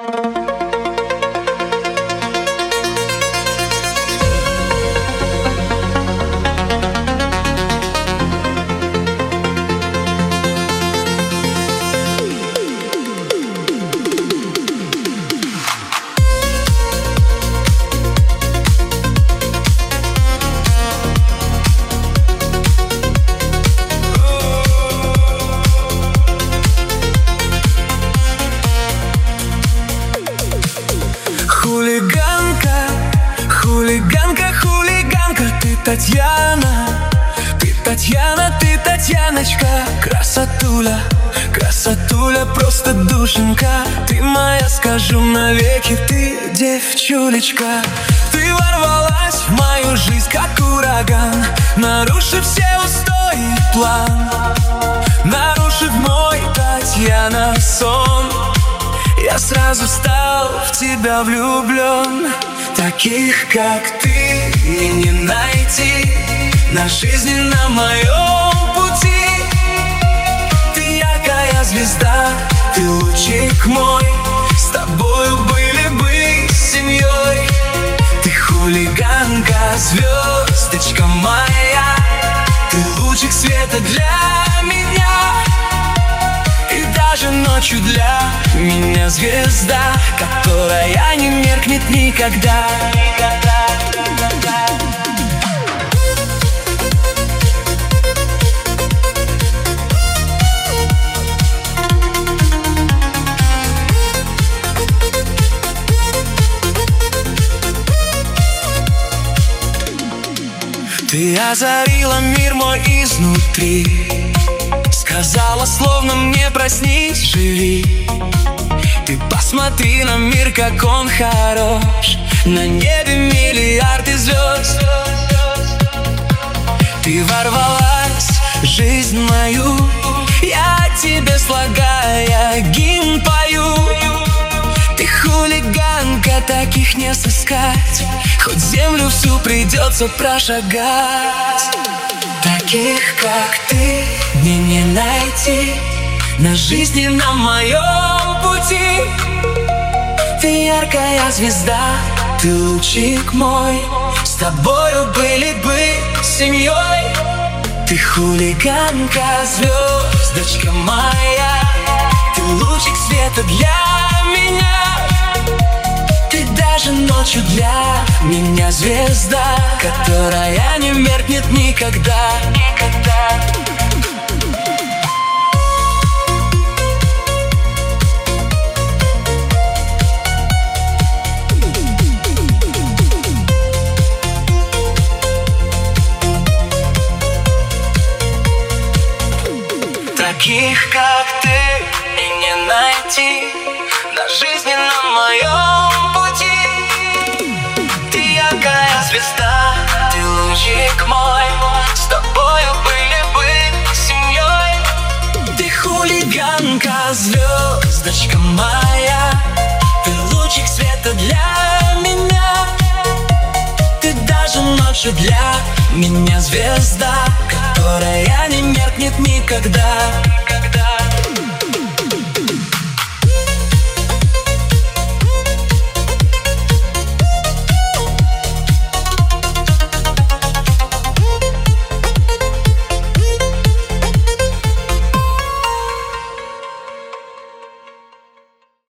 Хулиганка, хулиганка, хулиганка, ты Татьяна, ты Татьяна, ты Татьяночка. Красотуля, красотуля, просто душенька. Ты моя, скажу навеки, ты девчулечка. Ты ворвалась в мою жизнь, как ураган, нарушив все устои и план, нарушив мой, Татьяна, сон. Я сразу стал в тебя влюблен. Таких, как ты, мне не найти на жизни, на моем пути. Ты яркая звезда, ты лучик мой, с тобою были бы семьей. Ты хулиганка, звездочка моя, ты лучик света для меня. И даже ночью для меня звезда, которая не меркнет никогда. Ты озарила мир мой изнутри, сказала, словно мне: проснись, живи. Ты посмотри на мир, как он хорош, на небе миллиарды звезд. Ты ворвалась в жизнь мою, я тебе слагая гимн пою. Ты хулиганка, таких не сыскать, хоть землю всю придется прошагать. Таких, как ты, мне не найти на жизни, на моем пути. Ты яркая звезда, ты лучик мой, с тобою были бы семьей. Ты хулиганка, звездочка моя, ты лучик света для меня. Ты даже ночью для меня звезда, которая не меркнет никогда. Таких, как ты, и не найти на жизни, на моем пути. Ты яркая звезда, ты лучик мой, с тобою были бы семьей. Ты хулиганка, звездочка моя, ты лучик света для меня. Ты даже ночью для меня звезда, которая не меркнет никогда.